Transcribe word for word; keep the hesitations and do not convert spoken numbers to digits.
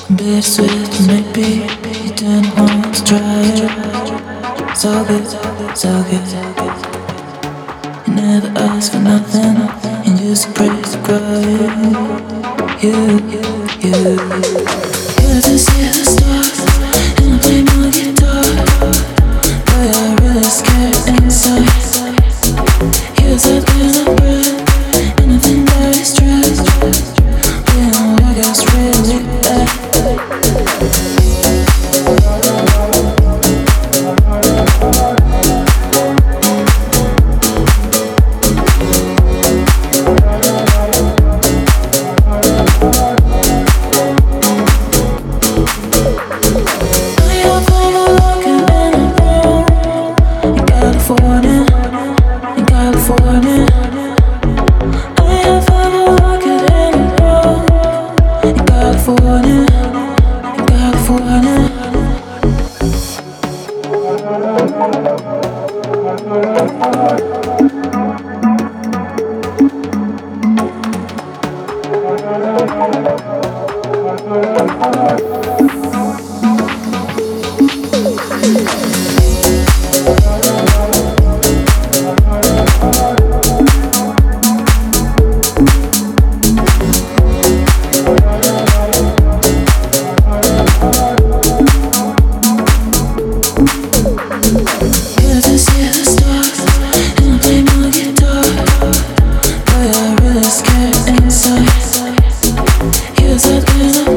Bittersweet, maybe you didn't want to try it. So good, so good. You never asked for nothing, and you're so crazy to cry. You, you, you. You just see the stars, and I play my guitar, but I'm really scared inside. You said when I breath, anything that is stressed, we don't work out really bad. Scared inside. You said when I